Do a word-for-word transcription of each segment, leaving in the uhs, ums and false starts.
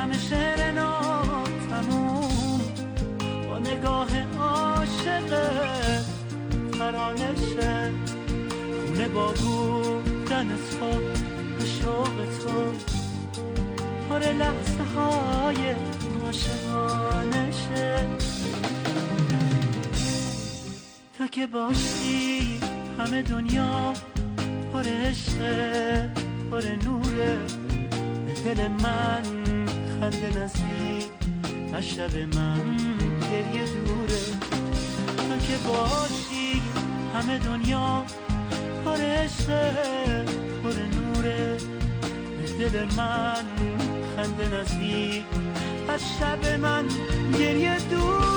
همه شعر ناتموم با نگاه عاشقت ترانشه خونه با بودن تو به شوق تو پر لحظه های عاشقانشه تو که باشی همه دنیا پر عشقه پر نوره به دل من خنده نزدیک از شب من گریه دوره تو که باشی همه دنیا پر عشقه پر نوره به دل من خنده نزدیک از شب من گریه دوره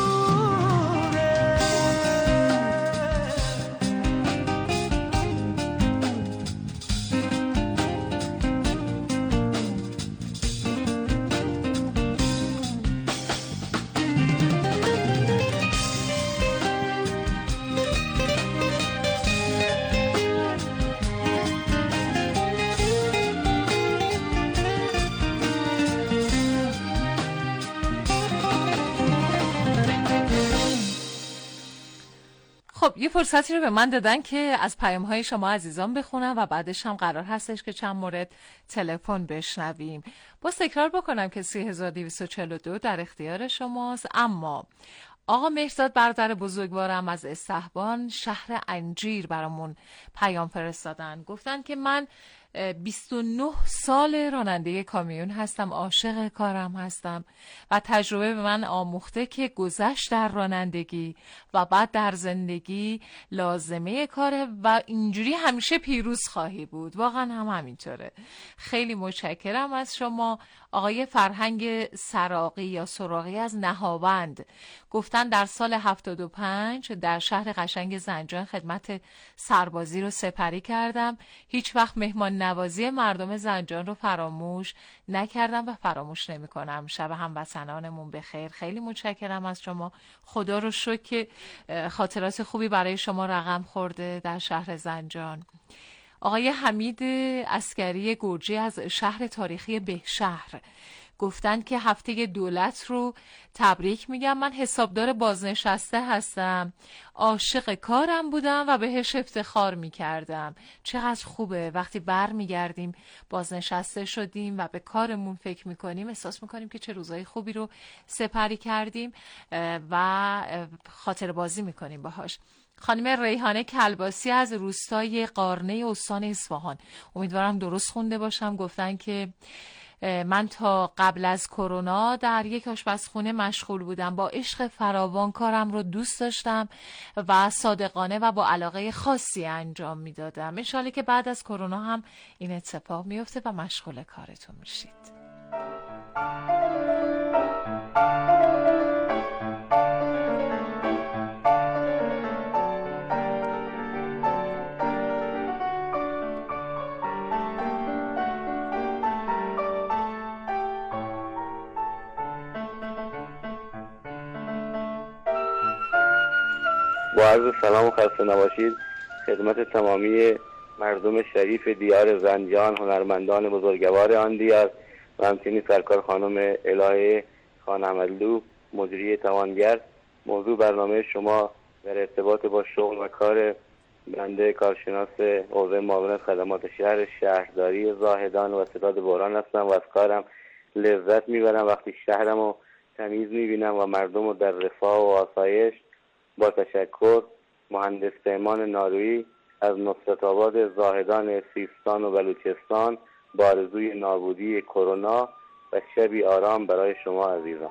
خب یه فرصتی رو به من دادن که از پیام‌های شما عزیزان بخونم و بعدش هم قرار هستش که چند مورد تلفن بشنویم. باز تکرار بکنم که سه هزار و دویست و چهل و دو در اختیار شماست. اما آقا مهرزاد برادر بزرگوارم از استحبان شهر انجیر برامون پیام فرستادن. گفتن که من بیست و نه سال راننده کامیون هستم، عاشق کارم هستم و تجربه به من آموخته که گذشت در رانندگی و بعد در زندگی لازمه کاره و اینجوری همیشه پیروز خواهی بود. واقعا هم همینطوره. خیلی متشکرم از شما. آقای فرهنگ سراقی یا سراقی از نهاوند گفتن در سال هفتاد و پنج در شهر قشنگ زنجان خدمت سربازی رو سپری کردم. هیچ وقت مهمان نوازی مردم زنجان رو فراموش نکردم و فراموش نمی کنم. شب هموطنانمون بخیر. خیلی متشکرم از شما. خدا رو شکر که خاطرات خوبی برای شما رقم خورده در شهر زنجان. آقای حمید عسکری گرجی از شهر تاریخی بهشهر گفتن که هفته دولت رو تبریک میگم. من حسابدار بازنشسته هستم، عاشق کارم بودم و بهش افتخار میکردم. چقدر خوبه وقتی بر میگردیم بازنشسته شدیم و به کارمون فکر میکنیم، احساس میکنیم که چه روزای خوبی رو سپری کردیم و خاطر بازی میکنیم باهاش. خانم ریحانه کلباسی از روستای قارنه استان اصفهان، امیدوارم درست خونده باشم، گفتن که من تا قبل از کرونا در یک آشپزخونه مشغول بودم. با عشق فراوان کارم رو دوست داشتم و صادقانه و با علاقه خاصی انجام میدادم. ان شاءالله که بعد از کرونا هم این اتفاق میفته و مشغول کارتون میشید. با عرض سلام و خسته نباشید خدمت تمامی مردم شریف دیار زنجان، هنرمندان بزرگوار آن دیار و همچنین سرکار خانم الهه خان احمدلو مدیری توانگر. موضوع برنامه شما در ارتباط با شغل و کار بنده کارشناس حوزه معاونت خدمات شهر شهرداری زاهدان و ستاد بحران هستم و از کارم لذت میبرم. وقتی شهرم رو تمیز میبینم و مردم رو در رفاه و آسایش. با تشکر. مهندس پیمان نارویی از نصرت آباد زاهدان سیستان و بلوچستان با آرزوی نابودی کرونا و شبی آرام برای شما عزیزان.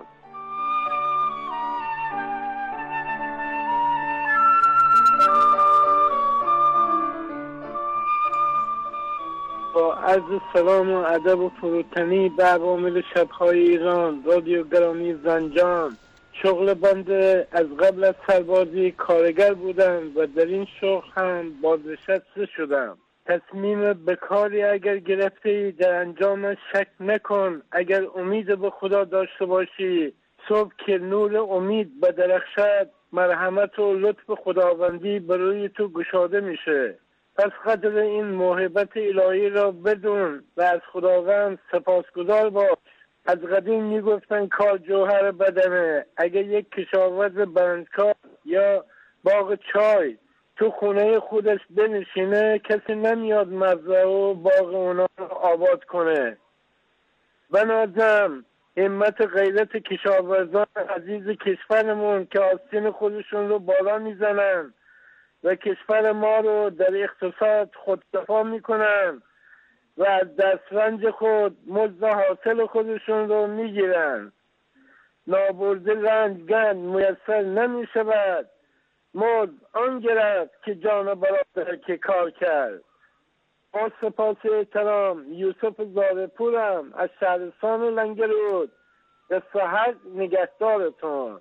با عرض سلام و ادب و فروتنی به عوامل شب‌های ایران، رادیو گرامی زنجان. شغل بنده از قبل از سربازی کارگر بودم و در این شغل هم بازنشسته شدم. تصمیم به کاری اگر گرفتی در انجامش شک نکن. اگر امید به خدا داشته باشی، صبح که نور امید بدرخشد، مرحمت و لطف خداوندی بروی تو گشاده میشه. پس قدر این موهبت الهی را بدون و از خداوند سپاسگزار باش. از قدیم میگفتن کار جوهر بدنه. اگه یک کشاورز بندکار یا باغ چای تو خونه خودش بنشینه، کسی نمیاد مزرعه و باغ اونا رو آباد کنه. بنازم همت غیرت کشاورزان عزیز کشورمون که آستین خودشون رو بالا میزنن و کشور ما رو در اقتصاد خودکفا میکنن و از دسترنج خود مزد حاصل خودشون رو میگیرن. نابرده رنجگن میسر نمیشود، مزد آن گرفت که جان برادر که کار کرد. با سپاس احترام، یوسف زارپورم از شهرستان لنگرود. دست حق نگهدارتون.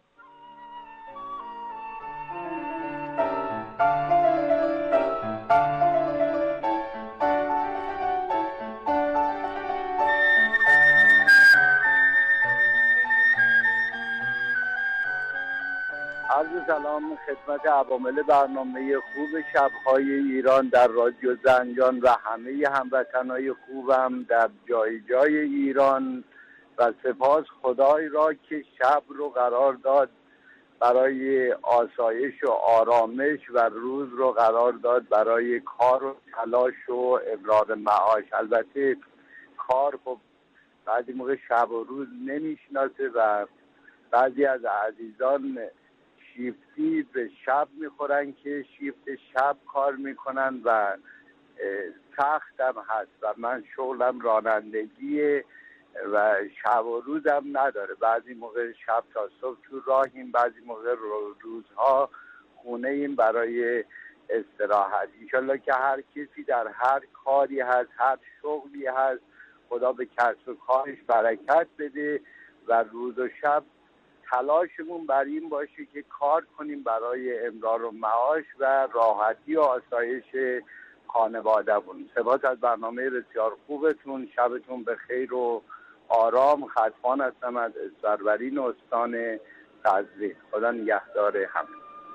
عرض سلام خدمت عوامل برنامه خوب شب‌های ایران در رادیو زنجان و همه هموطنای خوبم در جای جای ایران و سپاس خدای را که شب رو قرار داد برای آسایش و آرامش و روز رو قرار داد برای کار و تلاش و ابراز معاش. البته کار خب بعضی موقع شب و روز نمیشناسه و بعضی از عزیزان شیفتی به شب میخورن که شیفت شب کار میکنن و سختم هست و من شغلم رانندگیه و شب و روزم نداره. بعضی موقع شب تا صبح تو راهیم، بعضی موقع روزها خونه ایم برای استراحت. انشالله که هر کسی در هر کاری هست، هر شغلی هست، خدا به کسب و کارش برکت بده و روز و شب تلاشمون بر این باشه که کار کنیم برای امرار و معاش و راحتی و آسایش خانواده‌مون. سپاس از برنامه بسیار خوبتون. شبتون به خیر و آرام. خطفان هستم از اسفرورین استان قزوین. خدا نگهدار همه.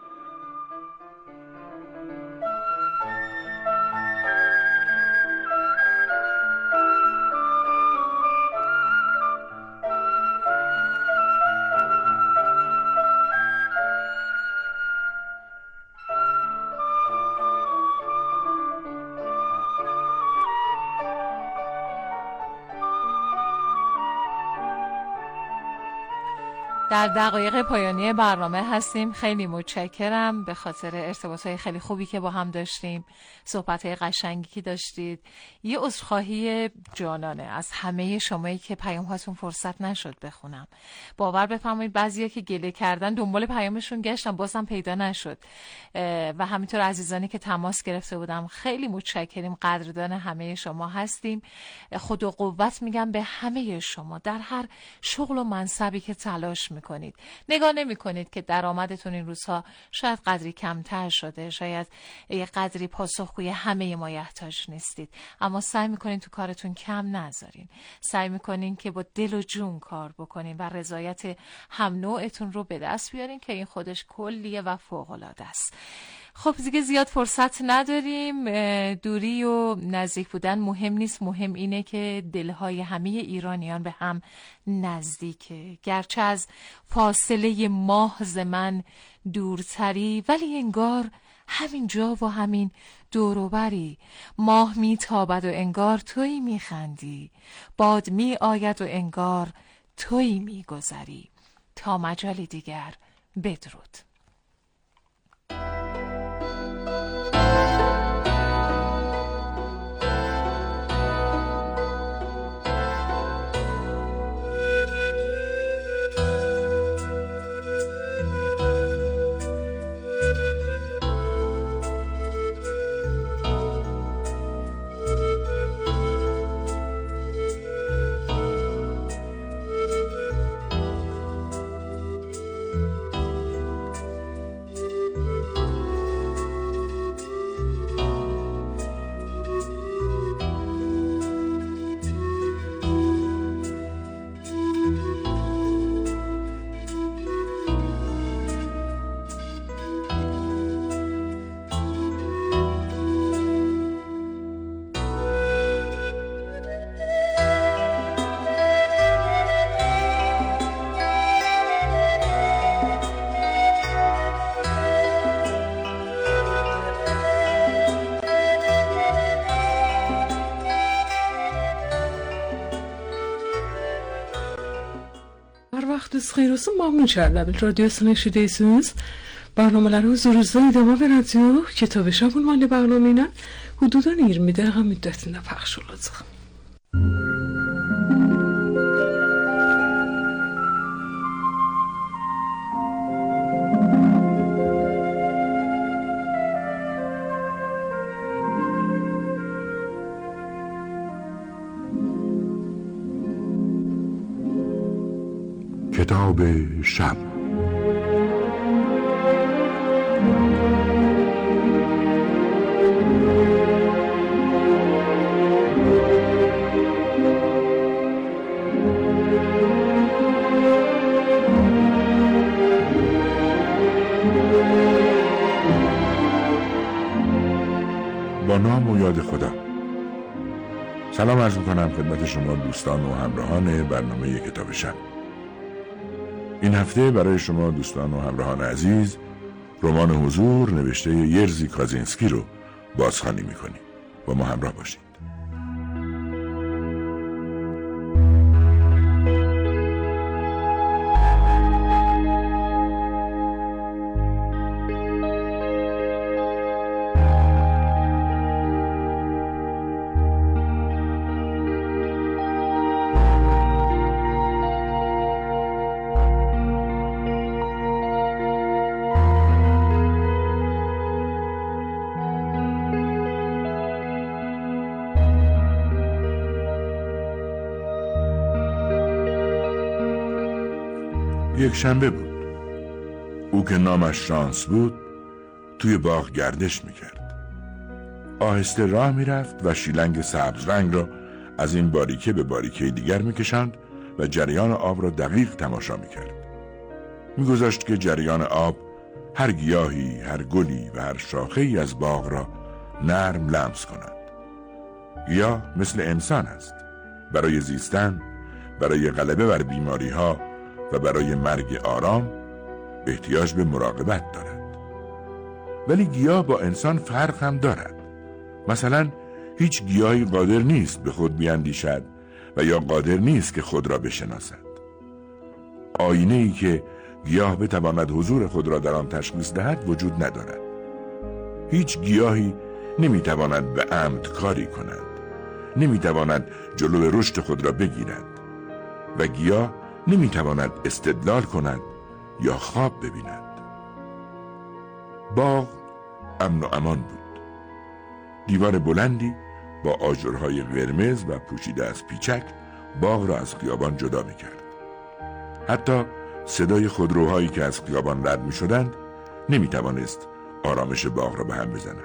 در دقایق پایانی برنامه هستیم. خیلی متشکرم به خاطر ارتباطهای خیلی خوبی که با هم داشتیم، صحبتهای قشنگی که داشتید. یه عذرخواهی جانانه از همه شمایی که پیام هاتون فرصت نشد بخونم. باور بفرمایید بعضیا که گله کردن دنبال پیامشون گشتم بازم پیدا نشد و همینطور عزیزانی که تماس گرفته بودم. خیلی متشکریم، قدردان همه شما هستیم. خود و قوت میگم به همه شما در هر شغل و منصبی که تلاش میکنید. نگاه نمیکنید که درآمدتون این روزها شاید قدری کمتر شده، شاید یه قدری پاسخگوی همه ما یحتاج نیستید، اما سعی میکنید تو کارتون کم نذارین. سعی میکنین که با دل و جون کار بکنین و رضایت هم نوعتون رو به دست بیارین که این خودش کلیه و فوق العاده است. خب دیگه زیاد فرصت نداریم. دوری و نزدیک بودن مهم نیست، مهم اینه که دلهای همه ایرانیان به هم نزدیکه. گرچه از فاصله ماه ز من دورتری، ولی انگار همین جا و همین دوروبری. ماه می تابد و انگار تویی می خندی، باد می آید و انگار تویی می گذری. تا مجالی دیگر، بدرود. vaxtınız xeyir olsun. Məmnun şəhərlərin radiosunu eşidirsiniz. Barnamələri huzurunuzda idama verəcəyik. Kitab-ı Şab ünvanlı barnamə ilə hududan iyirmi dəqiqə müddətində pəxş olacaq. کتاب شب با نام و یاد خدا. سلام عرض می‌کنم خدمت شما دوستان و همراهان برنامه کتاب شب. این هفته برای شما دوستان و همراهان عزیز رمان حضور نوشته یرزی کازینسکی رو بازخوانی می‌کنیم. با ما همراه باشید. یک شنبه بود. او که نامش شانس بود توی باغ گردش میکرد. آهسته راه میرفت و شیلنگ سبز رنگ را از این باریکه به باریکه دیگر میکشند و جریان آب را دقیق تماشا میکرد. میگذاشت که جریان آب هر گیاهی، هر گلی و هر شاخه‌ای از باغ را نرم لمس کند. گیاه مثل انسان است. برای زیستن، برای غلبه بر بیماری ها و برای مرگ آرام احتیاج به مراقبت دارد. ولی گیاه با انسان فرق هم دارد. مثلا هیچ گیاهی قادر نیست به خود بیاندیشد و یا قادر نیست که خود را بشناسد. آینه ای که گیاه بتواند حضور خود را در آن تشخیص دهد وجود ندارد. هیچ گیاهی نمیتواند به عمد کاری کند. نمیتواند جلو رشد خود را بگیرد و گیاه نمیتواند استدلال کند یا خواب ببیند. باغ امن و امان بود. دیوار بلندی با آجرهای قرمز و پوشیده از پیچک باغ را از خیابان جدا میکرد. حتی صدای خودروهایی که از خیابان رد میشدند نمیتوانست آرامش باغ را به هم بزند.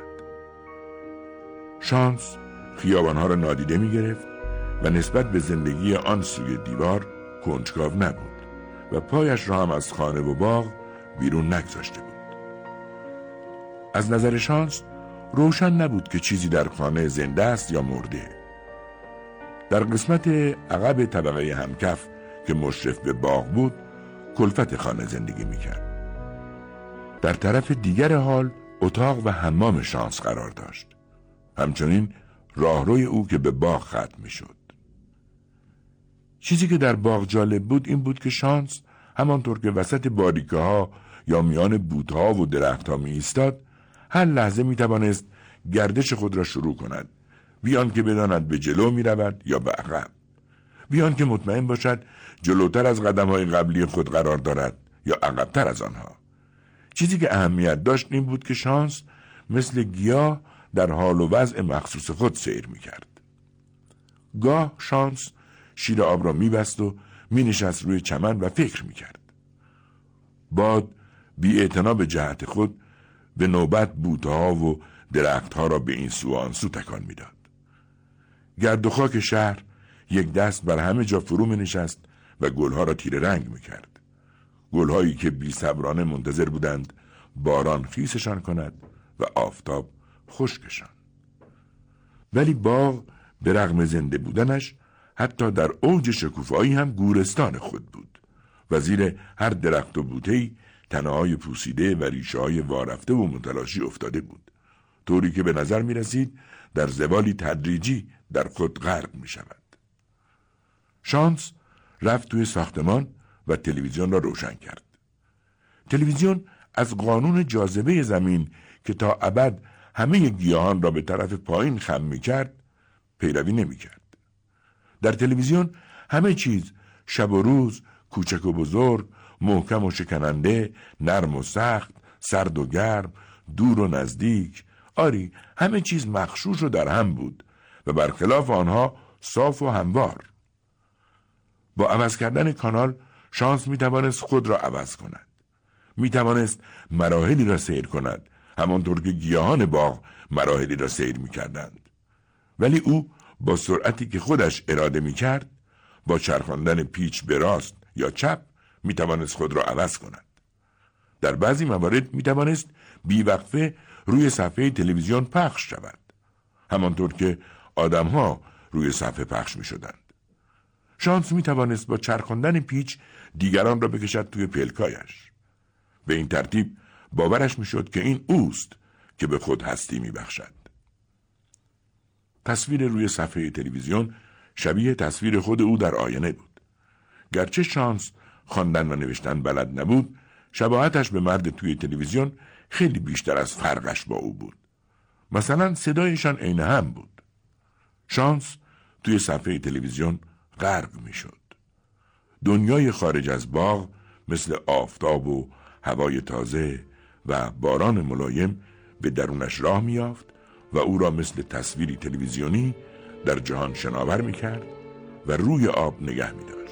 شانس خیابانها را نادیده میگرفت و نسبت به زندگی آن سوی دیوار کنجکاو نبود و پایش را هم از خانه و باغ بیرون نگذاشته بود. از نظر شانس روشن نبود که چیزی در خانه زنده است یا مرده. در قسمت عقب طبقه همکف که مشرف به باغ بود کلفت خانه زندگی میکرد. در طرف دیگر حال اتاق و حمام شانس قرار داشت. همچنین راهروی او که به باغ ختم میشد. چیزی که در باغ جالب بود این بود که شانس همانطور که وسط باریکه ها یا میان بوتها و درخت ها می ایستاد هر لحظه می توانست گردش خود را شروع کند، بیان که بداند به جلو می رود یا به عقب، بیان که مطمئن باشد جلوتر از قدم های قبلی خود قرار دارد یا عقبتر از آنها. چیزی که اهمیت داشت این بود که شانس مثل گیاه در حال و وضع مخصوص خود سیر می کرد. گاه شانس شیر آب را می بست و می نشست روی چمن و فکر می کرد. باد بی اعتنا به جهت خود به نوبت بوتها و درختها را به این سو و آن سو تکان می داد. گرد و خاک شهر یک دست بر همه جا فرو می نشست و گلها را تیره رنگ می کرد. گلهایی که بی صبرانه منتظر بودند باران خیسشان کند و آفتاب خشکشان. ولی باغ به رغم زنده بودنش حتی در اوج شکوفایی هم گورستان خود بود و زیر هر درخت و بوته‌ای تنه‌های پوسیده و ریشه‌های وارفته و متلاشی افتاده بود، طوری که به نظر می رسید در زوالی تدریجی در خود غرق می شود. شانس رفت توی ساختمان و تلویزیون را روشن کرد. تلویزیون از قانون جاذبه زمین که تا ابد همه گیاهان را به طرف پایین خم می‌کرد پیروی نمی‌کرد. در تلویزیون همه چیز شب و روز، کوچک و بزرگ، محکم و شکننده، نرم و سخت، سرد و گرم، دور و نزدیک، آری همه چیز مغشوش و در هم بود و برخلاف آنها صاف و هموار. با عوض کردن کانال شانس می توانست خود را عوض کند. می توانست مراحلی را سیر کند، همانطور که گیاهان باغ مراحلی را سیر می کردند. ولی او با سرعتی که خودش اراده می کرد، با چرخاندن پیچ به راست یا چپ می توانست خود را عوض کند. در بعضی موارد می توانست بیوقفه روی صفحه تلویزیون پخش شود، همانطور که آدمها روی صفحه پخش می شدند. شانس می توانست با چرخاندن پیچ دیگران را بکشد توی پلکایش. به این ترتیب باورش می شد که این اوست که به خود هستی می بخشد. تصویر روی صفحه تلویزیون شبیه تصویر خود او در آینه بود. گرچه شانس خواندن و نوشتن بلد نبود، شباهتش به مرد توی تلویزیون خیلی بیشتر از فرقش با او بود. مثلا صدایشان عین هم بود. شانس توی صفحه تلویزیون غرق می شد. دنیای خارج از باغ مثل آفتاب و هوای تازه و باران ملایم به درونش راه می یافت و او را مثل تصویری تلویزیونی در جهان شناور می کرد و روی آب نگه می داشت.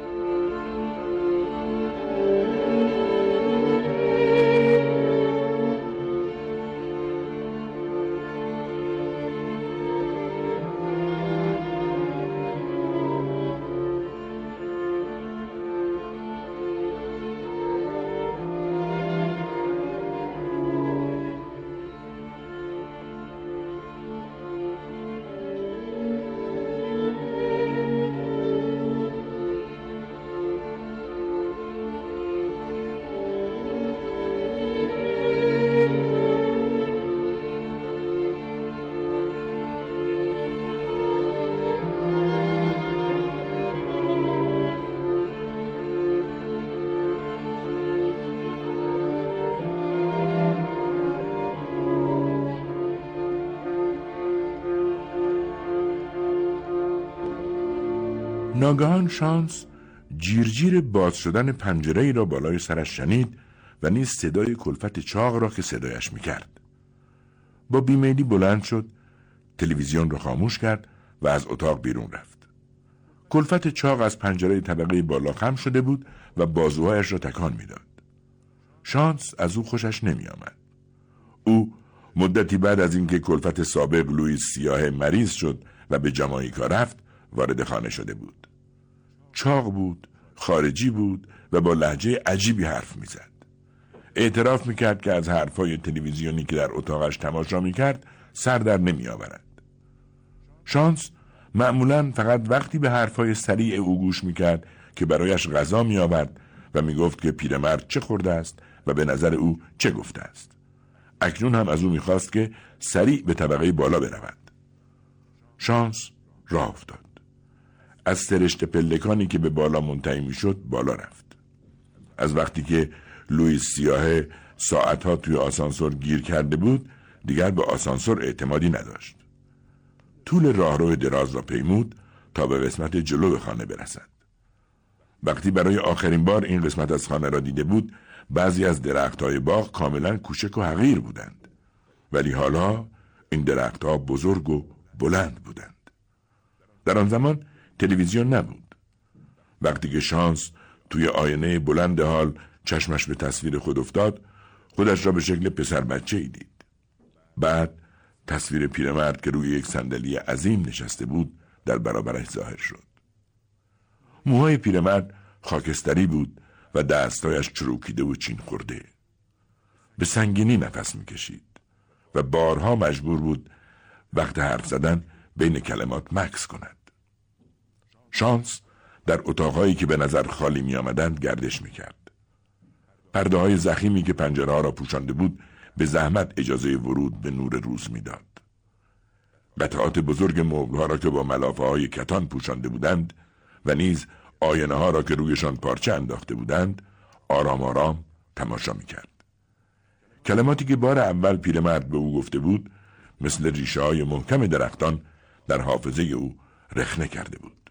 ناگهان شانس جیرجیر باز شدن پنجره‌ای را بالای سرش شنید و نیز صدای کلفت چاق را که صدایش میکرد. با بیمیلی بلند شد، تلویزیون را خاموش کرد و از اتاق بیرون رفت. کلفت چاق از پنجره طبقه بالا خم شده بود و بازوهایش را تکان میداد. شانس از او خوشش نمی آمد. او مدتی بعد از اینکه کلفت سابق لوئیس سیاه مریض شد و به جامائیکا رفت، وارد خانه شده بود. چاق بود، خارجی بود و با لهجه عجیبی حرف میزد. اعتراف میکرد که از حرفای تلویزیونی که در اتاقش تماشا میکرد سر در نمی آورد. شانس معمولاً فقط وقتی به حرفای سریع او گوش میکرد که برایش غذا میآورد و میگفت که پیرمرد چه خورده است و به نظر او چه گفته است. اکنون هم از او میخواست که سریع به طبقه بالا برود. شانس راه افتاد. از سرشت پلکانی که به بالا منتهی میشد بالا رفت. از وقتی که لوئیس سیاه ساعتها توی آسانسور گیر کرده بود، دیگر به آسانسور اعتمادی نداشت. طول راهرو دراز را پیمود تا به قسمت جلو خانه برسد. وقتی برای آخرین بار این قسمت از خانه را دیده بود، بعضی از درخت‌های باغ کاملا کوچک و حقیر بودند، ولی حالا این درخت‌ها بزرگ و بلند بودند. در آن زمان تلویزیون نبود. وقتی که شانس توی آینه بلند حال چشمش به تصویر خود افتاد، خودش را به شکل پسر بچه‌ای دید. بعد تصویر پیرمرد که روی یک صندلی عظیم نشسته بود در برابرش ظاهر شد. موهای پیرمرد خاکستری بود و دستایش چروکیده و چین خورده. به سنگینی نفس میکشید و بارها مجبور بود وقت حرف زدن بین کلمات مکث کند. شانس در اتاقهایی که به نظر خالی می آمدند گردش می کرد. پرده های ضخیمی که پنجره ها را پوشانده بود به زحمت اجازه ورود به نور روز می داد. قطعات بزرگ مبل ها را که با ملافه های کتان پوشانده بودند و نیز آینه ها را که رویشان پارچه انداخته بودند آرام آرام تماشا میکرد. کلماتی که بار اول پیرمرد به او گفته بود مثل ریشه های محکم درختان در حافظه او رخنه کرده بود.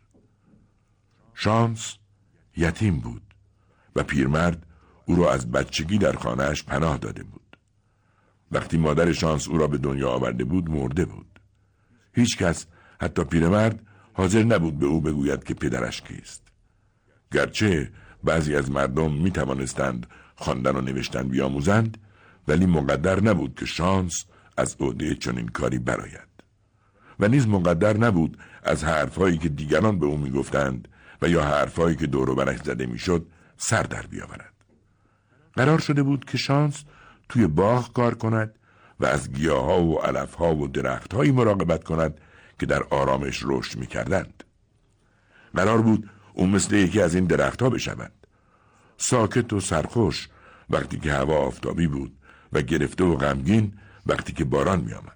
شانس یتیم بود و پیرمرد او را از بچگی در خانه‌اش پناه داده بود. وقتی مادر شانس او را به دنیا آورده بود مرده بود. هیچ کس، حتی پیرمرد، حاضر نبود به او بگوید که پدرش کیست. گرچه بعضی از مردم می توانستند خواندن و نوشتن بیاموزند، ولی مقدر نبود که شانس از عهده چنین کاری برآید. و نیز مقدر نبود از حرفهایی که دیگران به او می گفتند و یا حرفهایی که دور و برش زده می شد سر در بیاورد. قرار شده بود که شانس توی باغ کار کند و از گیاها و علفها و درختهایی مراقبت کند که در آرامش رشد می کردند. قرار بود او مثل یکی از این درختها بشود، ساکت و سرخوش وقتی که هوا آفتابی بود و گرفته و غمگین وقتی که باران می آمد.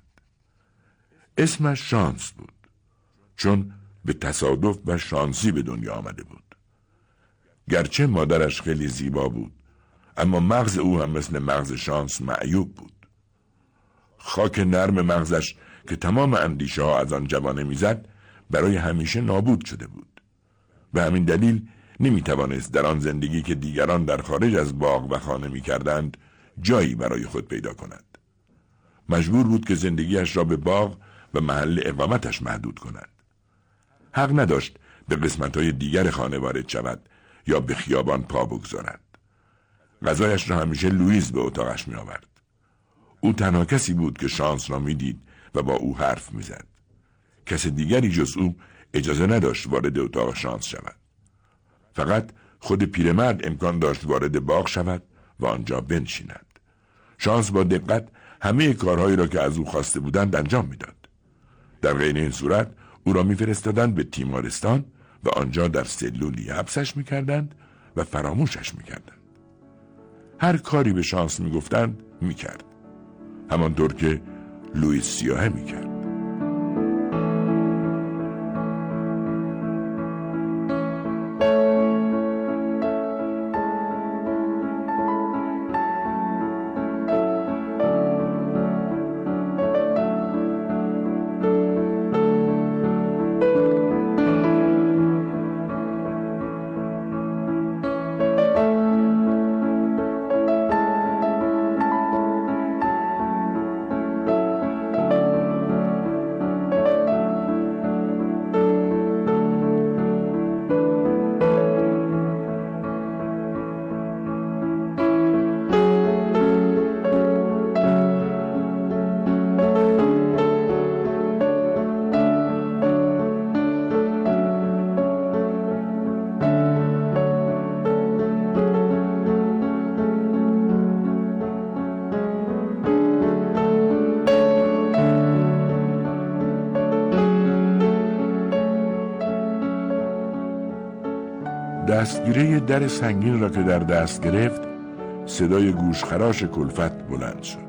اسمش شانس بود چون به تصادف و شانسی به دنیا آمده بود. گرچه مادرش خیلی زیبا بود، اما مغز او هم مثل مغز شانس معیوب بود. خاک نرم مغزش که تمام اندیشه ها از آن جوانه میزد برای همیشه نابود شده بود. به همین دلیل نمی توانست در آن زندگی که دیگران در خارج از باغ و خانه می کردند جایی برای خود پیدا کند. مجبور بود که زندگیش را به باغ و محل اقامتش محدود کند. حق نداشت به قسمت‌های دیگر خانه وارد شود یا به خیابان پا بگذارد. غذایش را همیشه لوئیس به اتاقش می آورد. او تنها کسی بود که شانس را می دید و با او حرف می زد. کس دیگری جز او اجازه نداشت وارد اتاق شانس شود. فقط خود پیرمرد امکان داشت وارد باغ شود و آنجا بنشیند. شانس با دقت همه کارهایی را که از او خواسته بودند انجام می داد. در غیر این صورت او را می فرستادند به تیمارستان و آنجا در سلولی حبسش می کردند و فراموشش می کردند. هر کاری به شانس می گفتند می کرد. همانطور که لوئیس سیاهه می کرد. دستگیره در سنگین را که در دست گرفت صدای گوشخراش کلفت بلند شد.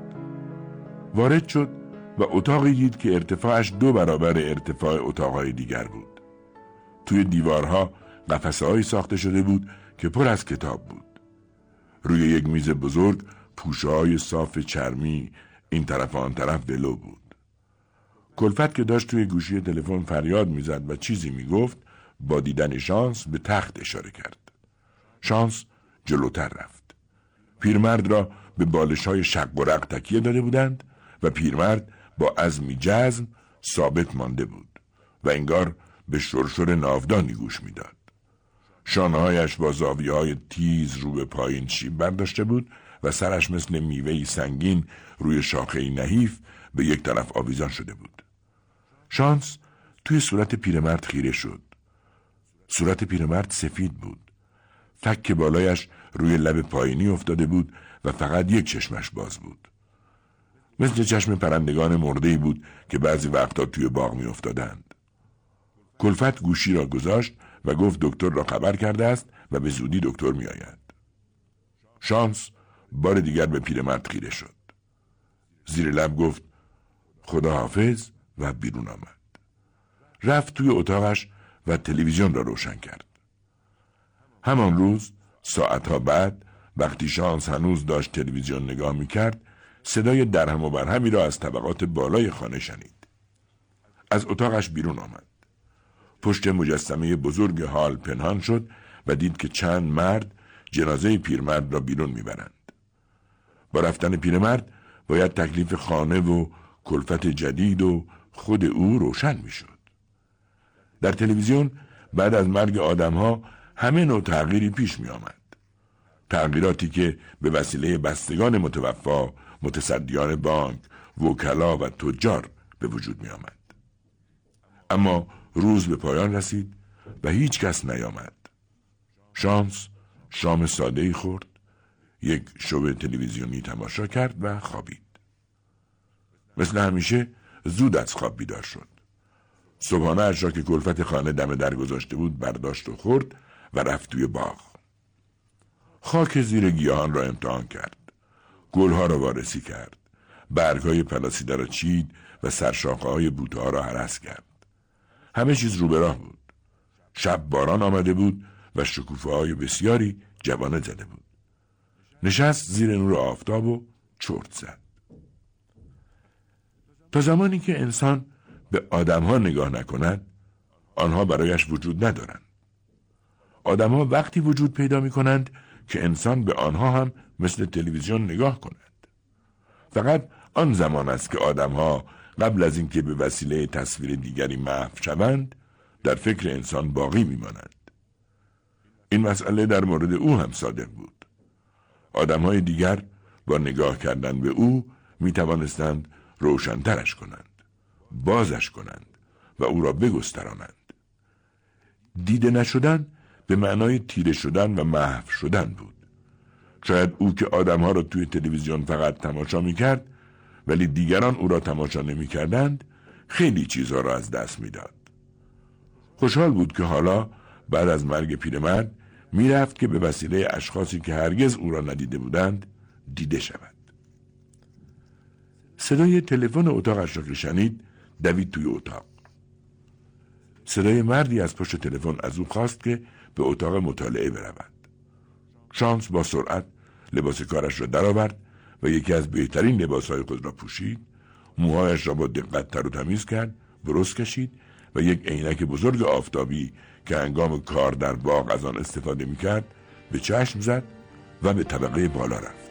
وارد شد و اتاقی دید که ارتفاعش دو برابر ارتفاع اتاقهای دیگر بود. توی دیوارها قفسه‌هایی ساخته شده بود که پر از کتاب بود. روی یک میز بزرگ پوشه‌های صاف چرمی این طرف و آن طرف ولو بود. کلفت که داشت توی گوشی تلفن فریاد میزد و چیزی میگفت با دیدن شانس به تخت اشاره کرد. شانس جلوتر رفت. پیرمرد را به بالش‌های شق و رق تکیه داده بودند و پیرمرد با عزمی جزم ثابت مانده بود و انگار به شرشر ناودانی گوش میداد. شانه‌هایش با زاویه‌های تیز رو به پایین شیب برداشته بود و سرش مثل میوه‌ای سنگین روی شاخه‌ای نحیف به یک طرف آویزان شده بود. شانس توی صورت پیرمرد خیره شد. صورت پیرمرد سفید بود. فک بالایش روی لب پایینی افتاده بود و فقط یک چشمش باز بود. مثل چشم پرندگان مرده‌ای بود که بعضی وقتا توی باغ می افتادند. کلفت گوشی را گذاشت و گفت دکتر را خبر کرده است و به زودی دکتر می آید. شانس بار دیگر به پیرمرد خیره شد. زیر لب گفت خدا حافظ و بیرون آمد. رفت توی اتاقش و تلویزیون را روشن کرد. همان روز ساعتها بعد وقتی شانس هنوز داشت تلویزیون نگاه میکرد، صدای درهم و برهمی را از طبقات بالای خانه شنید. از اتاقش بیرون آمد. پشت مجسمه بزرگ هال پنهان شد و دید که چند مرد جنازه پیرمرد را بیرون میبرند. با رفتن پیرمرد باید تکلیف خانه و کلفت جدید و خود او روشن میشد. در تلویزیون بعد از مرگ آدمها همه نوع تغییری پیش می آمد. تغییراتی که به وسیله بستگان متوفا، متصدیان بانک، وکلا و تجار به وجود می آمد. اما روز به پایان رسید و هیچ کس نیامد. شانس شام ساده‌ای خورد، یک شو تلویزیونی تماشا کرد و خوابید. مثل همیشه زود از خواب بیدار شد. صبحانه اش را که کلفت خانه دم در گذاشته بود برداشت و خورد و رفت توی باغ. خاک زیر گیاهان را امتحان کرد. گلها را وارسی کرد. برگهای پلاسیده را چید و سرشاخه‌های بوته‌ها را هرس کرد. همه چیز رو به راه بود. شب باران آمده بود و شکوفه‌های بسیاری جوانه زده بود. نشست زیر نور آفتاب و چرت زد. تا زمانی که انسان به آدم‌ها نگاه نکند، آنها برایش وجود ندارند. آدم‌ها وقتی وجود پیدا می‌کنند که انسان به آنها هم مثل تلویزیون نگاه کند. فقط آن زمان است که آدم‌ها قبل از اینکه به وسیله تصویر دیگری محو شوند، در فکر انسان باقی می‌مانند. این مسئله در مورد او هم صادق بود. آدم‌های دیگر با نگاه کردن به او می‌توانستند روشن‌ترش کنند، بازش کنند و او را بگسترانند. دیده نشدن به معنای تیره شدن و محو شدن بود. شاید او که آدم‌ها را توی تلویزیون فقط تماشا می‌کرد ولی دیگران او را تماشا نمی‌کردند، خیلی چیزها را از دست می‌داد. خوشحال بود که حالا بعد از مرگ پیرمرد می‌رفت که به وسیله اشخاصی که هرگز او را ندیده بودند دیده شود. صدای تلفن اتاقش را که شنید دوید توی اتاق. صدای مردی از پشت تلفن از او خواست که به اتاق مطالعه برود. شانس با سرعت لباس کارش را درآورد و یکی از بهترین لباسهای خود را پوشید، موهایش را با دقت تر و تمیز کرد، برس کشید و یک عینک بزرگ آفتابی که هنگام کار در باغ از آن استفاده می‌کرد به چشم زد و به طبقه بالا رفت.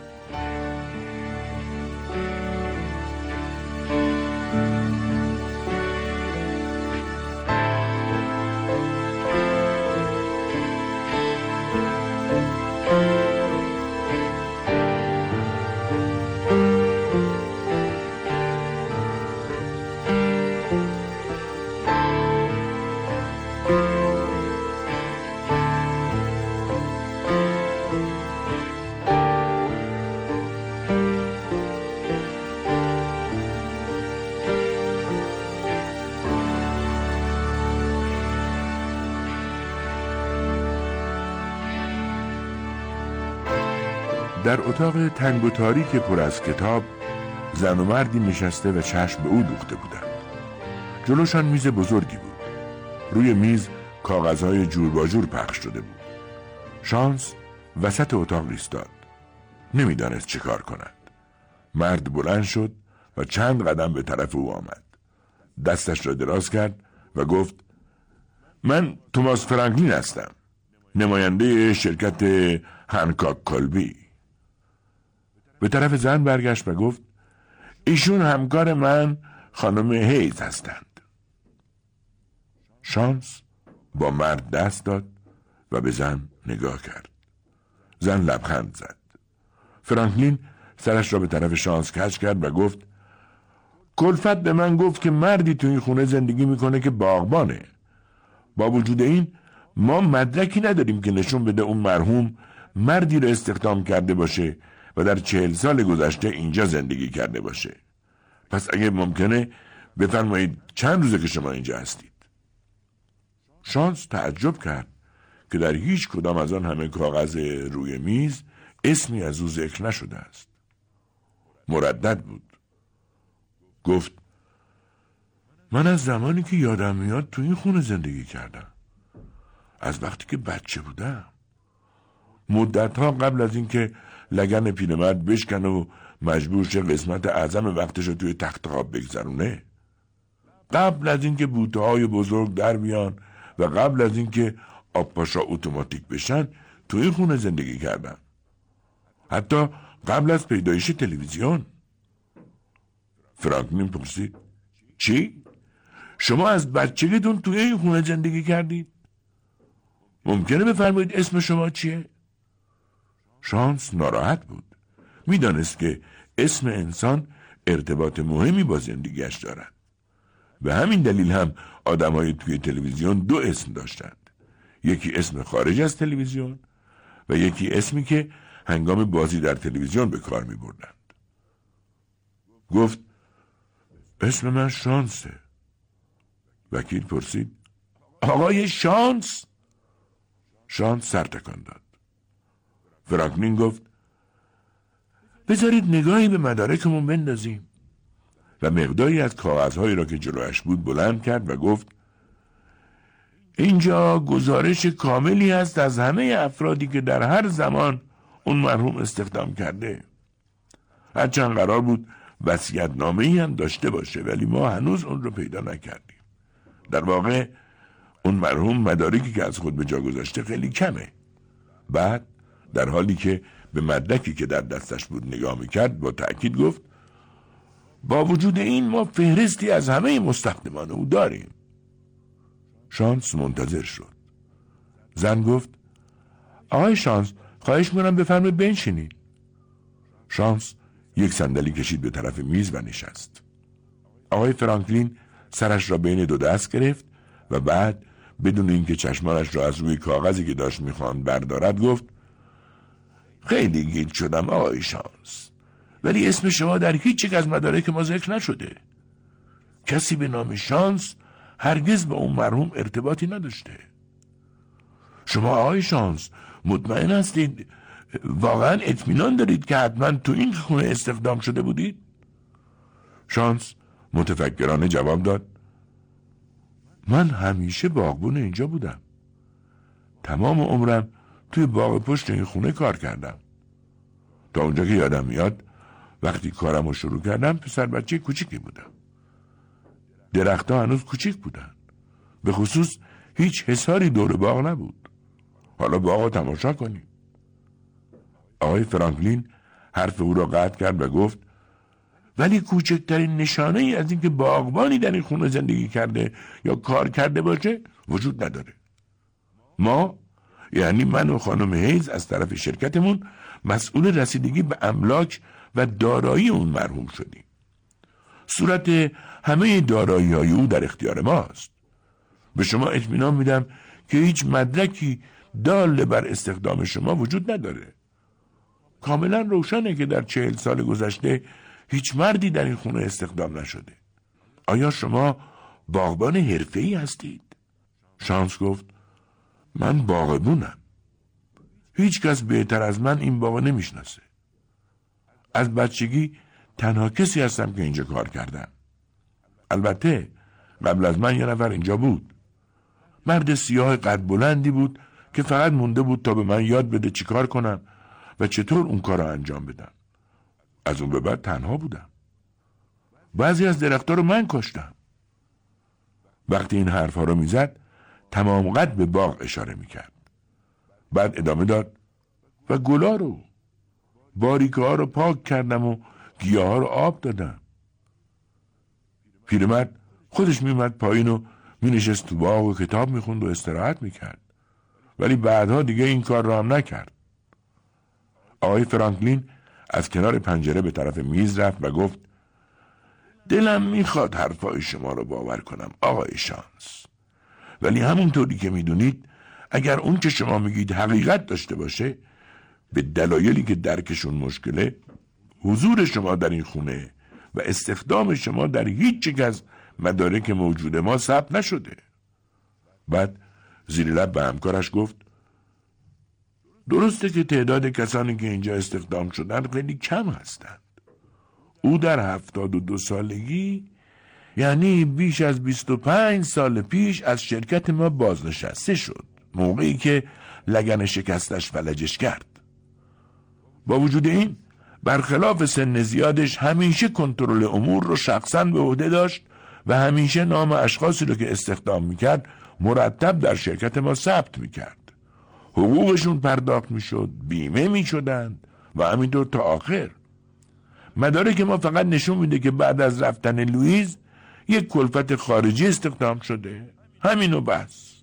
در اتاق تنگ و تاریک پر از کتاب زن و مردی نشسته و چشم به او دوخته بودند. جلوشان میز بزرگی بود. روی میز کاغذهای جور با جور پخش شده بود. شانس وسط اتاق ایستاد. نمیدانست چه کار کند. مرد بلند شد و چند قدم به طرف او آمد. دستش را دراز کرد و گفت: من توماس فرانکلین هستم، نماینده شرکت هنکاک کالبی. به طرف زن برگشت و گفت: ایشون همکار من خانم هیز هستند. شانس با مرد دست داد و به زن نگاه کرد. زن لبخند زد. فرانکلین سرش را به طرف شانس کج کرد و گفت: کلفت به من گفت که مردی تو این خونه زندگی میکنه که باغبانه. با وجود این ما مدرکی نداریم که نشون بده اون مرحوم مردی رو استخدام کرده باشه و در چهل سال گذشته اینجا زندگی کرده باشه. پس اگه ممکنه بفرمایید چند روزه که شما اینجا هستید؟ شانس تعجب کرد که در هیچ کدام از آن همه کاغذ روی میز اسمی از او ذکر نشده است. مردد بود. گفت: من از زمانی که یادم میاد تو این خونه زندگی کردم. از وقتی که بچه بودم. مدتها قبل از اینکه لگن پیرمرد بشکنه و مجبور شه قسمت اعظم وقتش رو توی تخت خواب بگذرونه، قبل از اینکه بوته‌های بزرگ در بیان و قبل از اینکه آبپاشا اتوماتیک بشن تو این خونه زندگی کردم. حتی قبل از پیدایش تلویزیون. فرانکلین پرسید چی؟ شما از بچگیتون توی این خونه زندگی کردید؟ ممکنه بفرمایید اسم شما چیه؟ شانس ناراحت بود. میدانست که اسم انسان ارتباط مهمی با زندگیش دارد. به همین دلیل هم آدم‌های توی تلویزیون دو اسم داشتند. یکی اسم خارج از تلویزیون و یکی اسمی که هنگام بازی در تلویزیون به کار می بردند. گفت اسم من شانسه. وکیل پرسید آقای شانس؟ شانس سر تکان داد. فرانکلین گفت بذارید نگاهی به مدارکمون بندازیم و مقداری از کاغذهایی را که جلویش بود بلند کرد و گفت اینجا گزارش کاملی هست از همه افرادی که در هر زمان اون مرحوم استخدام کرده. هرچند قرار بود وصیت‌نامه‌ای هم داشته باشه ولی ما هنوز اون رو پیدا نکردیم. در واقع اون مرحوم مدارکی که از خود به جا گذاشته خیلی کمه. بعد در حالی که به مدرکی که در دستش بود نگاه میکرد با تأکید گفت با وجود این ما فهرستی از همه مستخدمان او داریم. شانس منتظر شد. زن گفت آقای شانس خواهش می‌کنم بفرمایید بنشینید. شانس یک صندلی کشید به طرف میز و نشست. آقای فرانکلین سرش را بین دو دست گرفت و بعد بدون اینکه چشمانش را از روی کاغذی که داشت می‌خواند بردارد گفت خیلی گیج شدم آقای شانس، ولی اسم شما در هیچ یک از مدارک ما ذکر نشده. کسی به نام شانس هرگز با اون مرحوم ارتباطی نداشته. شما آقای شانس مطمئن هستید؟ واقعا اطمینان دارید که حتما تو این خونه استخدام شده بودید؟ شانس متفکرانه جواب داد من همیشه باغبون اینجا بودم. تمام عمرم توی باغ پشت این خونه کار کردم. تا اونجا که یادم میاد وقتی کارم رو شروع کردم پسر بچه کوچیکی بودم. درختها هنوز کوچیک بودن. به خصوص هیچ حصاری دور باغ نبود. حالا باغ رو تماشا کنیم. آقای فرانکلین حرف او را قطع کرد و گفت ولی کوچکترین نشانه ای از اینکه باغبانی در این خونه زندگی کرده یا کار کرده باشه وجود نداره. ما یعنی من و خانم هیز از طرف شرکتمون مسئول رسیدگی به املاک و دارایی اون مرحوم شدیم. صورت همه دارایی های او در اختیار ماست. به شما اطمینان میدم که هیچ مدرکی دال بر استخدام شما وجود نداره. کاملا روشنه که در چهل سال گذشته هیچ مردی در این خونه استخدام نشده. آیا شما باغبان حرفه‌ای هستید؟ شانس گفت من باغبونم. هیچ کس بهتر از من این باغ نمیشناسه. از بچگی تنها کسی هستم که اینجا کار کردم. البته قبل از من یه نفر اینجا بود. مرد سیاه قد بلندی بود که فقط مونده بود تا به من یاد بده چی کار کنم و چطور اون کار رو انجام بدم. از اون به بعد تنها بودم. بعضی از درختها رو من کاشتم. وقتی این حرفها رو میزد تمام قد به باغ اشاره میکرد. بعد ادامه داد و گلا رو باریکه ها رو پاک کردم و گیاه ها رو آب دادم. پیرمرد خودش میومد پایین و مینشست تو باغ و کتاب میخوند و استراحت میکرد. ولی بعدها دیگه این کار رو هم نکرد. آقای فرانکلین از کنار پنجره به طرف میز رفت و گفت دلم میخواد حرفای شما رو باور کنم آقای شانس، ولی همونطوری که میدونید اگر اون که شما میگید حقیقت داشته باشه به دلایلی که درکشون مشکله حضور شما در این خونه و استخدام شما در هیچ یک از مدارک موجود ما ثبت نشده. بعد زیر لب به همکارش گفت درسته که تعداد کسانی که اینجا استخدام شدن خیلی کم هستند. او در هفتاد و دو سالگی یعنی بیش از بیست و پنج سال پیش از شرکت ما بازنشسته شد. موقعی که لگن شکستش فلجش کرد. با وجود این برخلاف سن زیادش همیشه کنترل امور رو شخصاً به عهده داشت و همیشه نام اشخاصی رو که استخدام میکرد مرتب در شرکت ما ثبت میکرد. حقوقشون پرداخت میشد، بیمه میشدند و همینطور تا آخر. مدارک ما فقط نشون میده که بعد از رفتن لوئیز یک کلفت خارجی استخدام شده. همینو بس.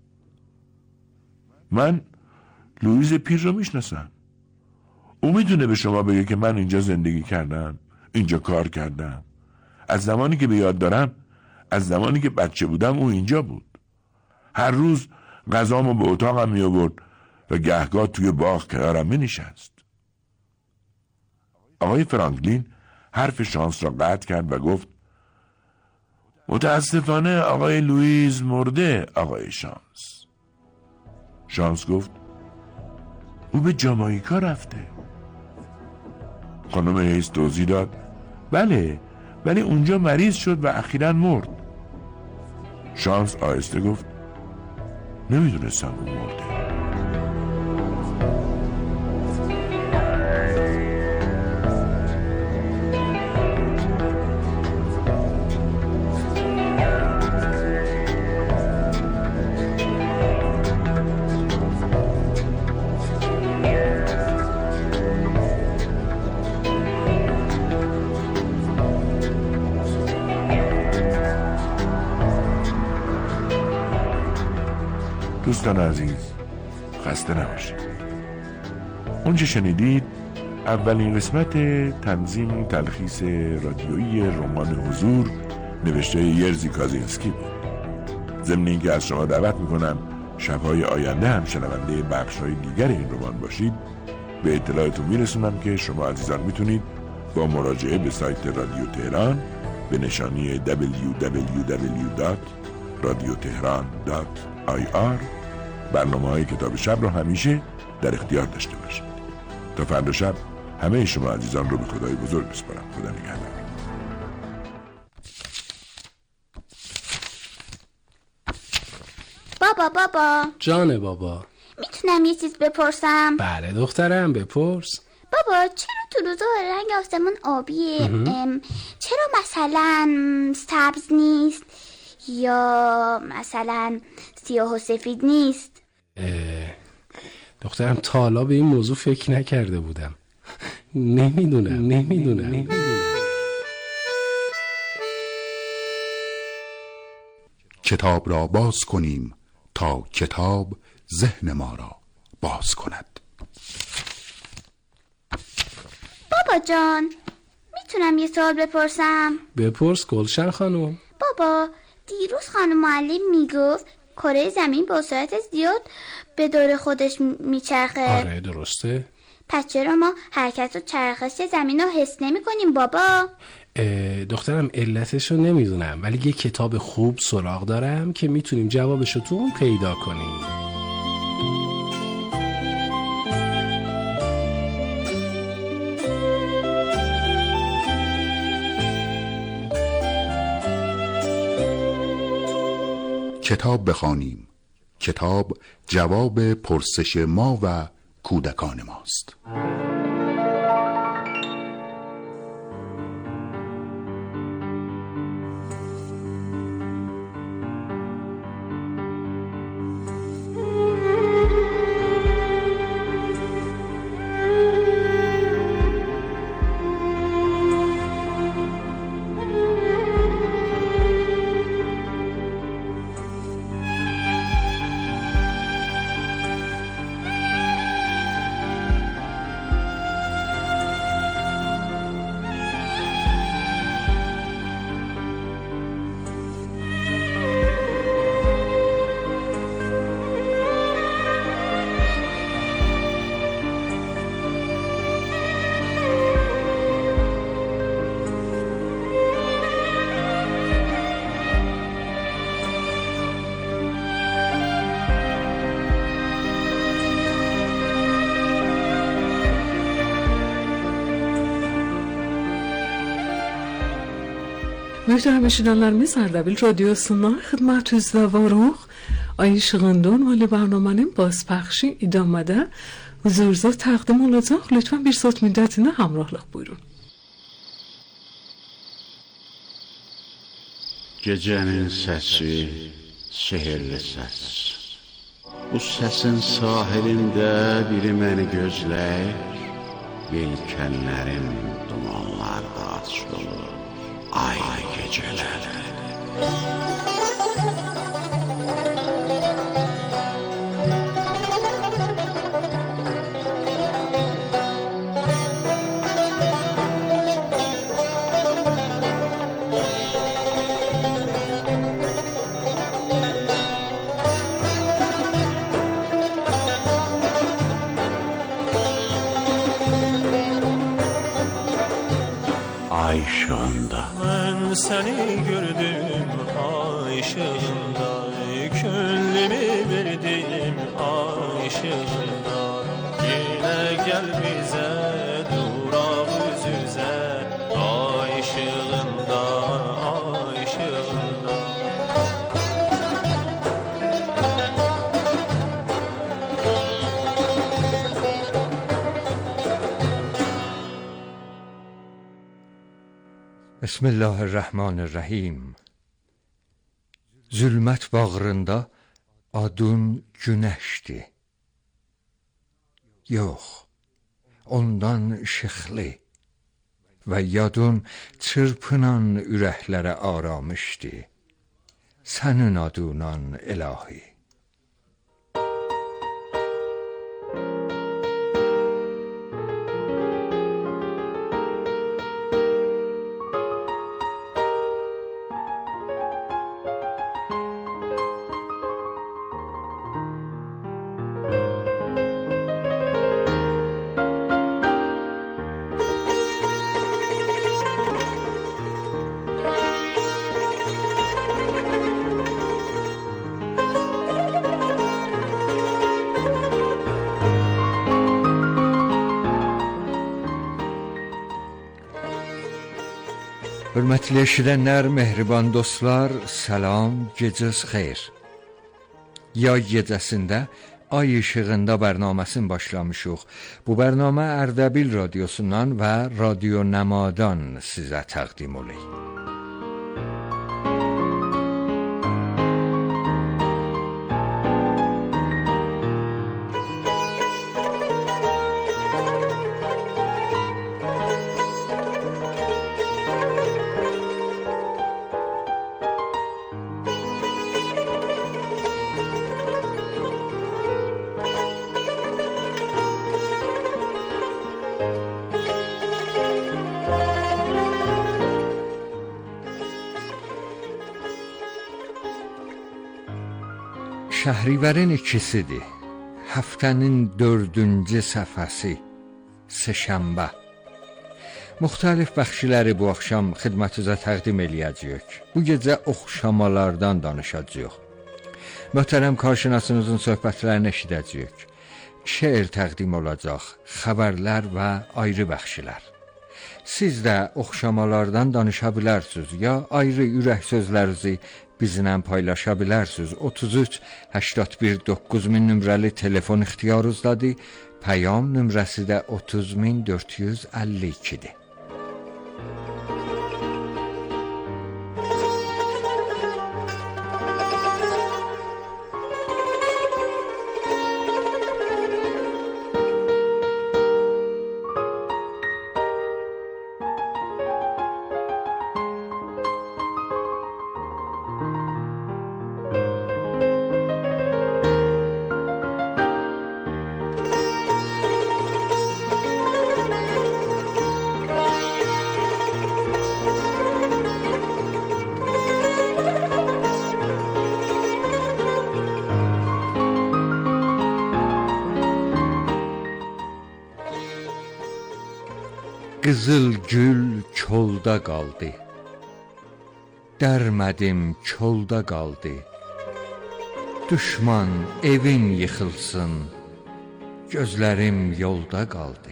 من لوئیز پیر رو میشناسم. او میتونه به شما بگه که من اینجا زندگی کردم، اینجا کار کردم. از زمانی که به یاد دارم، از زمانی که بچه بودم او اینجا بود. هر روز غذامو به اتاقم می آورد و گهگاه توی باغ کنارم می نشست. آقای فرانکلین حرف شانس را قطع کرد و گفت متاسفانه آقای لوئیز مرده آقای شانس. شانس گفت او به جامائیکا رفته. خانم هیس توضیح داد بله، ولی اونجا مریض شد و اخیراً مرد. شانس آهسته گفت نمیدونستم اون مرده. دوستان عزیز، خسته نباشید. اون چه شنیدید اولین قسمت تنظیم تلخیص رادیویی رمان حضور نوشته یرزی کازینسکی بود. ضمن اینکه از شما دعوت میکنم شبهای آینده هم شنونده بخش‌های دیگر این رمان باشید، به اطلاعتون میرسونم که شما عزیزان میتونید با مراجعه به سایت رادیو تهران به نشانی دبلیو دبلیو دبلیو دات رادیو تهران دات آی آر برنامه های کتاب شب رو همیشه در اختیار داشته باشید. تا فردا شب همه شما عزیزان رو به خدای بزرگ بسپارم. خدا نگهدار. بابا بابا جان بابا، میتونم یه چیز بپرسم؟ بله دخترم بپرس. بابا چرا تو روزا رنگ آسمون آبیه؟ ام، چرا مثلا سبز نیست یا مثلا سیاه و سفید نیست؟ دخترم تا حالا به این موضوع فکر نکرده بودم. نمیدونم نمیدونم نمیدونم کتاب را باز کنیم تا کتاب ذهن ما را باز کند. بابا جان میتونم یه سوال بپرسم؟ بپرس گلشن خانم. بابا دیروز خانم معلم میگفت کره زمین با سرعت زیاد به دور خودش میچرخه. آره درسته. پس چرا ما حرکت و چرخش زمین رو حس نمی کنیم بابا؟ دخترم علتش رو نمیدونم، ولی یه کتاب خوب سراغ دارم که میتونیم جوابش رو تو اون پیدا کنیم. کتاب بخوانیم. کتاب جواب پرسش ما و کودکان ماست. محترم شنوندگان، سردبیر رادیو سنا خدمت و واروخ آیه شغندون مال برنامه‌نیم بازپخشی idamada huzurunuzda təqdim olacaq. Lütfən bir saat müddətinə hamrahlıq buyurun. Gecənin səsi, sehirli səs. Bu səsin sahilində biri məni gözləyir. Yelkənlərim dumanlarda açılır. Ay gecələrdə. Ay ışığında mən səni gördüm ay ışığında, könlümü verdim ay ışığında. Yenə gəl bizə duraq üz üzə ay ışığında, ay ışığında. بسم الله الرحمن الرحیم. Zülmət bağrında adın günəşdir. Yox, ondan işıqlı və yadın çırpınan ürəklərə aramışdır. Sənin adından ilahi. Hörmətli eşidənlər, mehriban dostlar, salam, gecəz xeyr. Yay gecəsində Ay işığında bərnaməsini başlamışıq. Bu bərnamə Ərdəbil radiosundan və Radio Nəmadan sizə təqdim olək. Şəhribərin ikisidir. Həftənin dördüncü səfəsi, Səhşənbə. Müxtəlif bəxşiləri bu axşam xidmətinizə təqdim eləyəcəyik. Bu gecə oxşamalardan danışacağıq. Möhtərəm karşınasınızın söhbətlərini eşidəcəyik. Şeir təqdim olacaq, xəbərlər və ayrı bəxşilər. Siz də oxşamalardan danışa bilərsiniz ya ayrı ürək sözlərinizi bizimlə paylaşa bilərsiniz. otuz üç səksən bir doqquz min nömrəli telefon ixtiyarınızdadır. Pəyam nömrəsi də otuz min dörd yüz əlli ikidir. Qızıl gül çöldə qaldı. Dərmədim çöldə qaldı. Düşman evin yıxılsın. Gözlərim yolda qaldı.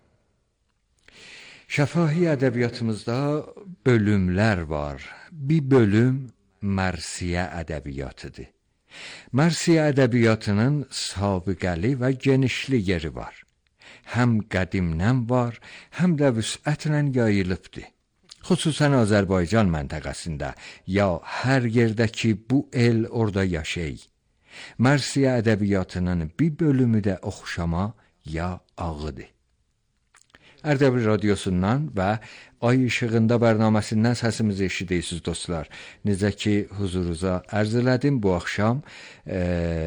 Şəfahi ədəbiyyatımızda bölümlər var. Bir bölüm mərsiyə ədəbiyyatıdır. Marsiya ədəbiyyatının sabiqəli və genişli yeri var. Həm qədimdən var, həm də vüsətlə yayılıbdır. Xüsusən Azərbaycan məntəqəsində ya hər yerdə ki bu el orada yaşayır. Marsiya ədəbiyyatının bir bölümü də oxşama ya ağıdır. Ərdəbil radiosundan və Ay İşığında bərnaməsindən səsimizi eşidirsiniz dostlar. Necə ki huzurunuza ərz elədim, bu axşam e,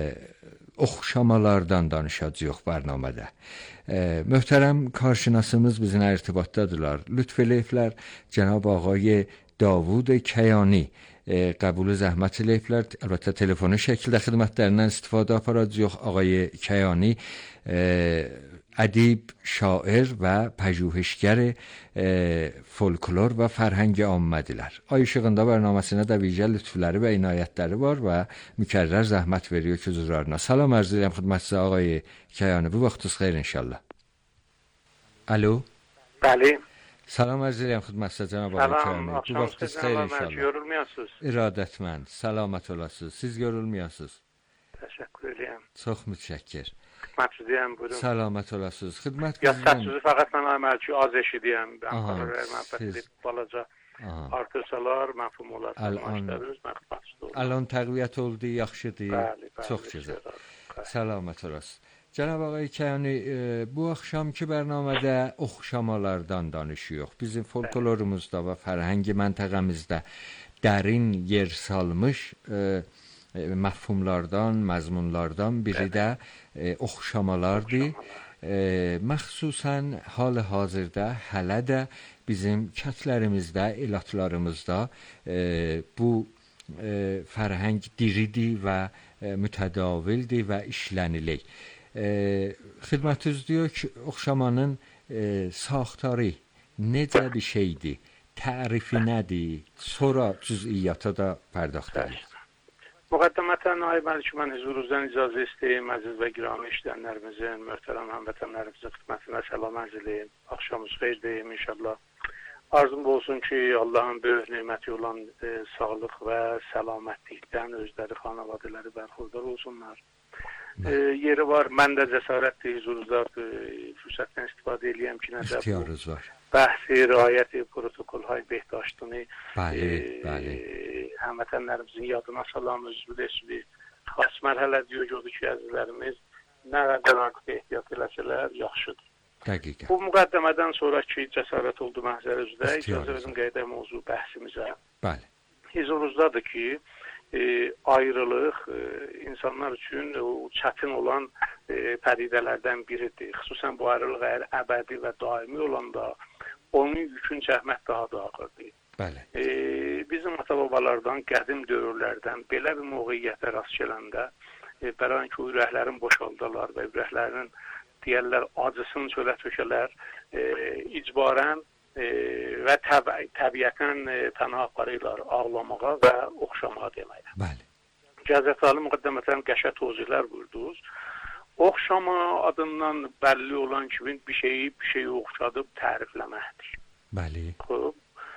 oxşamalardan danışacağıq bərnamədə. E, möhtərəm karşınasımız bizimlə irtibatdadırlar. Lütf eləyiblər cənab ağay Davud Kəyani e, qəbulu zəhmət eləyiblər. Əlbəttə telefonu şəkildə xidmətlərindən istifadə aparacağıq. Ağay Kəyani e, ədib, şair və pژوهشگر folklor və fərhəng ammədilər. Ay İşığında bərnaməsinə də vicə lütfləri və inayətləri var və mükərrər zəhmət veriyor ki huzurlarına. Salam arz edirəm xidmətçi ağay Kəyani. Bu vaxtınız xeyir inşallah. Alo. Bəli. Salam arz edirəm xidmətçi cənab ağay Kəyani. Bu vaxtınız xeyir inşallah. Yorulmayasınız. İradətmənd, salamat olasınız. Siz yorulmayasınız. Təşəkkür edirəm. Çox mütşəkkir. Xidmətçiyəm, buyurun. Salamat olasınız. Xidmət ya səssizi fəqət mən əməlki az eşidiyəm. Mən siz... balaca artırsalar məfhum olar. Alon təqviyyət oldu, yaxşıdır. Bəli, bəli. Çox gözəl. Salamat olasınız. Cənab ağay Kəyani, e, bu axşamki bərnamədə oxşamalardan danışıyoruz. Bizim folklorumuzda və fərhəngi məntəqəmizdə dərin yer salmış e, məfhumlardan, məzmunlardan biri də e, oxşamalardır. E, məxsusən hal hazırda hələ də bizim kətlərimizdə, elatlarımızda e, bu e, fərhəng diridir və e, mütədavildir və işlənilir. E, xidmətiniz diyor ki, oxşamanın e, saxtarı necə bir şeydir, tərifi nədir, sonra cüz'iyyata da pərdaxt edir. Müqəddəmətən ay məlik mən huzurunuzdan icazə istəyim, əziz və giramı işləyənlərimizin, möhtərəm həmvətənlərimizin xidmətinə salam ərz edeyim. Axşamınız xeyir deyim inşallah. Arzum olsun ki, Allahın böyük neməti olan e, sağlıq və səlamətlikdən özləri, xanavadələri bərxurdar olsunlar. E, yeri var, mən də cəsarətli huzurunuzda e, fürsətdən istifadə edəyəm ki, nədə bu bəhsi, riayət protokol hay behdaştını həmvətənlərimizin yadına salam özür esli xas mərhələ diyordu ki, əzizlərimiz nə qədər artıq ehtiyat eləsələr yaxşıdır. Dəqiqə. Bu müqəddəmədən sonraki cəsarət oldu məhzər üzrə icazə verin qayda mövzu bəhsimizə. Bəli. Huzurunuzdadır ki, e, ayrılıq e, insanlar üçün o çətin olan e, pəridələrdən biridir. Xüsusən bu ayrılıq əgər əbədi və daimi olanda onun yükün çəkmək daha da ağırdır. Bəli. E, bizim ata-babalardan, qədim dövrlərdən belə bir mövqeyiyyətə rast gələndə e, bəlkə ki, ürəklərin boşaldalar və ürəklərinin deyərlər acısını çölə tökələr, e, icbarən e, və təb təbiətən e, tənha aparırlar ağlamağa və oxşamağa deməyə. Bəli. Cəzətəli müqəddəmətən qəşə tozihlər buyurdunuz. Oxşama adından bəlli olan kimi bir şeyi bir şeyi oxşadıb tərifləməkdir. Bəli. Xub.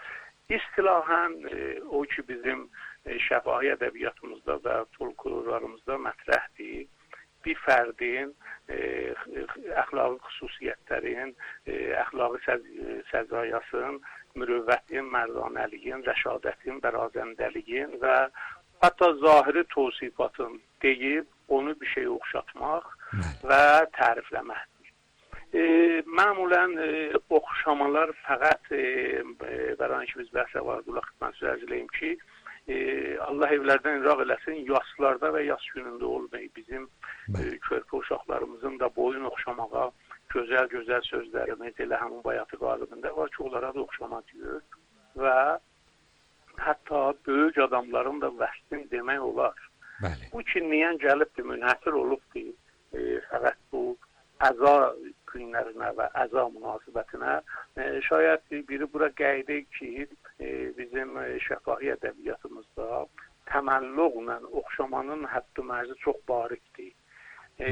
İstilahən e, o ki bizim e, şəfahi ədəbiyyatımızda və folklorlarımızda mətrəhdir. Bir fərdin e, əxlaqi xüsusiyyətlərin, e, əxlaqi səz səzayasın, mürüvvətin, mərdanəliyin, rəşadətin, bərazəndəliyin və hətta zahiri tövsifatın deyib onu bir şey oxşatmaq və tərifləməkdir. E, məmulən e, oxşamalar fəqət e, bəlkə ki biz bəhsə var, qulaq xidmət sözləyim ki, e, Allah evlərdən iraq eləsin, yaslarda və yas günündə olmayı bizim e, körpə uşaqlarımızın da boyun oxşamağa gözəl-gözəl sözlərini elə həmin bayatı qalibində var ki, onlara da oxşama diyor və hətta böyük adamların da vəstin demək olar. Bəli. Bu ki, niyə gəlibdir, münhəsir olubdur, e, fəqət bu əza günlərinə və əza münasibətinə e, şayət biri bura qayda ki, e, bizim e, şəfahi ədəbiyyatımızda təməlluqla oxşamanın həddi mərzi çox barikdir. E,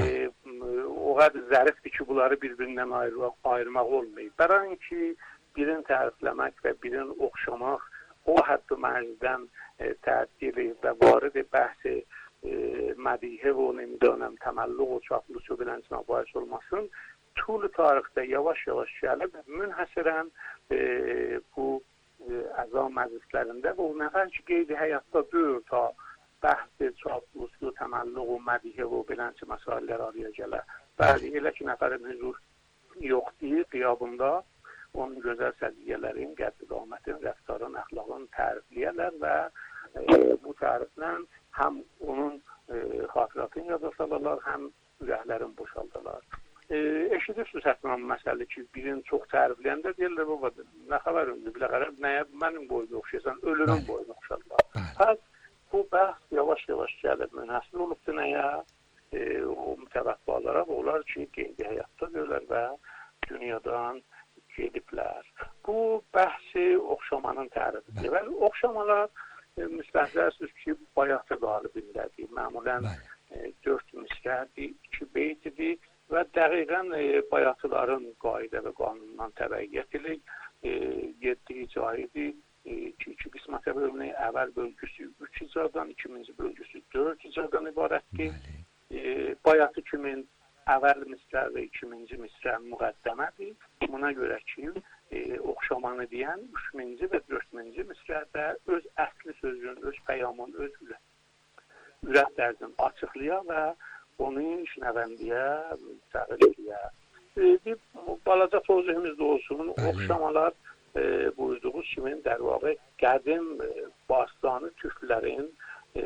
o qədər zərifdir ki, bunları bir-birindən ayırmaq, ayırmaq olmayıb. Bəlkə ki, birini tərifləmək və birini oxşamaq o həddi mərzidən e, tədbiri və varid bəhsi mədihə və nemidanəm təməlluq və çapuluş və beləncə bahis olmasın. Tül tarixdə yavaş-yavaş gəlib münhəsirən e, bu e, əza məclislərində və o nəfər ki qeydi həyatda döyür ta bəhs çapuluş və təməlluq və mədihə və beləncə məsələlər araya gələr. Bəli, elə ki nəfərin hüzur yoxdur qiyabında onun gözəl səziyyələrin, qədd-iqamətin, rəftarın, əxlaqın tərifləyərlər və e, bu təriflə həm onun e, xatiratını yada salarlar, həm ürəklərin boşaldarlar. E, eşidirsiniz hətta məsələ ki, birini çox tərifləyəndə deyirlər, baba, nə xəbər öndür, biləqərə, nəyə mənim boyunu oxşayırsan, ölürün boyunu oxşarlar. Həz bu bəhs yavaş-yavaş gəlib münhəsir olubdur nəyə, e, o mütəvəqqilərə, onlar ki, qeydi həyatda görürlər və dünyadan gediblər. Bu bəhsi oxşamanın tərifidir. Və oxşamalar e, müstəhzərsiniz ki, bayatı qalibindədir. Məmulən e, dörd misrədir, iki beytidir və dəqiqən e, bayatıların qayda və qanunundan təbəyyət edilir. E, yeddi icaidir, iki qismətə bölünür. Əvvəl bölgüsü üç icradan, ikinci bölgüsü dörd icradan ibarətdir. E, bayatı kimin əvvəl misrə və ikinci misrə müqəddəmədir. Buna görə ki, e, oxşamanı deyən üçüncü və dördüncü misrədə öz əsli sözün, öz peyamın, öz ürək dərdini açıqlaya və onu işnəvəndiyə, təqiliyə. E, bir balaca tozihimizdə olsun, oxşamalar e, buyurduğu kimin dərvağı qədim e, bastanı türklərin e,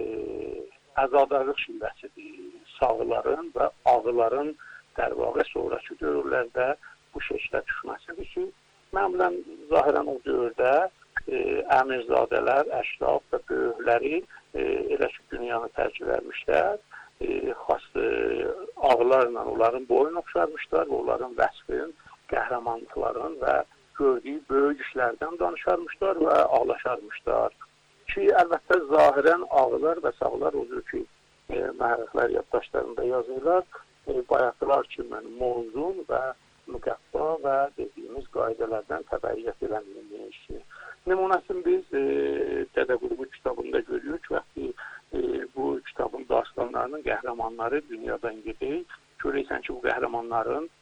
əzadarlıq şivəsidir. Sağların və ağıların dərvağı sonraki dövrlərdə bu şəklə düşməsidir ki, məmulən zahirən o dövrdə e, əmirzadələr, əşraf və böyükləri e, elə ki, dünyanı tərk vermişlər, e, xas e, ağılarla onların boyun oxşarmışlar və onların vəsfin, qəhrəmanlıqların və gördüyü böyük işlərdən danışarmışlar və ağlaşarmışlar. Ki, əlbəttə, zahirən ağılar və sağlar odur ki, E, məriflər yaddaşlarında yazırlar. E, bayaqlar kimi mozun və müqəbba və dediyimiz qaydalardan təbəyyət edilmiş. Nümunəsini biz e, Dədə Qurbu kitabında görürük və e, bu kitabın dastanlarının qəhrəmanları dünyadan gedir. Görürsən ki, bu qəhrəmanların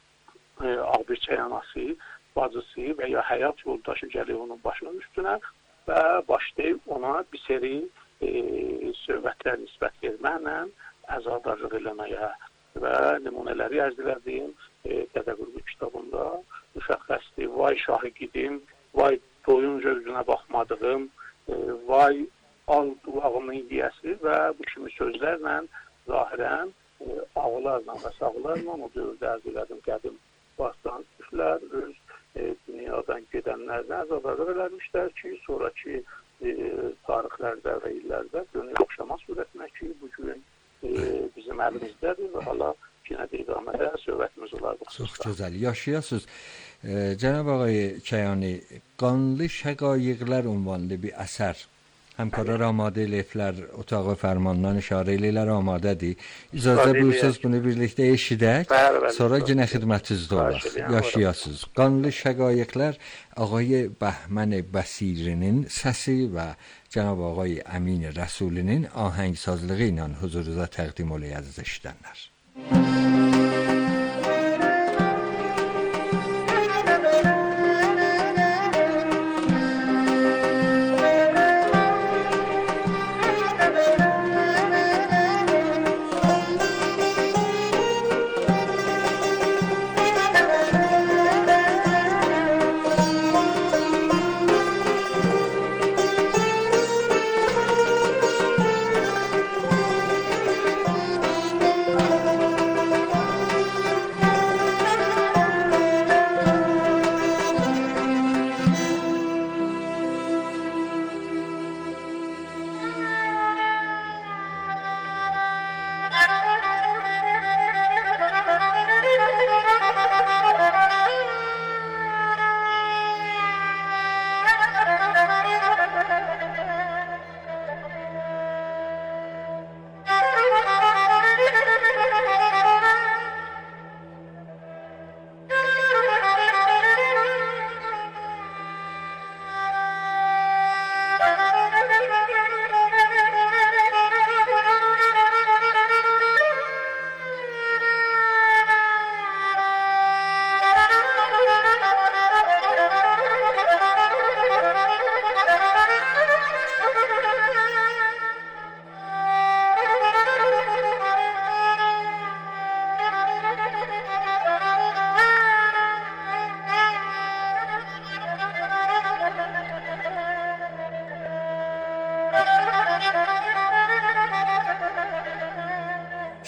e, Ağbirçək anası, bacısı və ya həyat yoldaşı gəlir onun başının üstünə və başlayıb ona bir seri E, söhbətlər nisbət verməklə əzadarlıq eləməyə və nümunələri ərz elədiyim e, Dədə Qurbu kitabında müşəxxəsdir. Vay şahı gidim, vay doyunca üzünə baxmadığım, e, vay al duvağımın yiyəsi və bu kimi sözlərlə zahirən e, ağlarla və sağlarla o dövrdə ərz elədim qədim bastan türklər öz e, dünyadan gedənlərdən əzadarlıq eləmişlər ki, sonraki E, tarixlərdə və illərdə dönüb oxşama surətinə ki, bugün e, bizim əlimizdədir və hala yenə də idamədə söhbətimiz olar. Çox gözəl. Yaşayasınız. E, Cənab Ağay Kəyani, Qanlı Şəqaiqlər ünvanlı bir əsər. Həmkarlar amadə eləyiblər, otağı fərmandan işarə eləyirlər, amadədir. İcazə buyursanız bunu birlikdə eşidək, sonra yenə xidmətinizdə olaq. Yaşayasınız. Qanlı Şəqaiqlər Ağay Bəhmən Bəsirinin səsi və Cənab Ağay Əmin Rəsulinin ahəngsazlığı ilə huzurunuza təqdim olay əziz eşidənlər.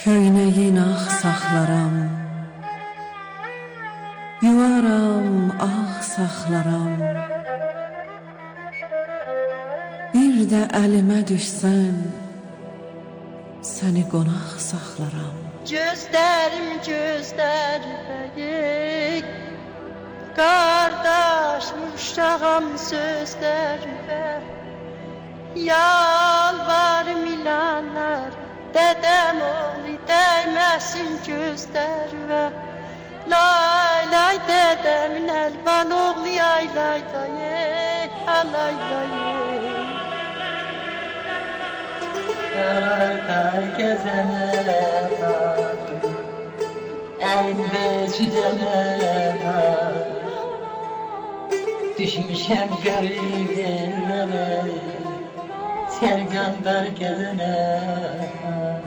Köynəyin ağ saxlaram, yuvaram ağ saxlaram. Bir də əlimə düşsən, səni qonaq saxlaram. Gözlərim gözlərbəyi, qardaş müştağam sözlərbə. Yalvarım ilanlar, dədəm oğlu dəyməsin gözlərbə. Lay lay dədəmin əlvan oğlu yay lay dayey, alay dayey. Kar gezene var, en becdene var. Düşmüşem garip ellere, sergandar gezene var.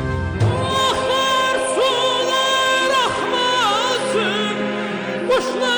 Kuşlar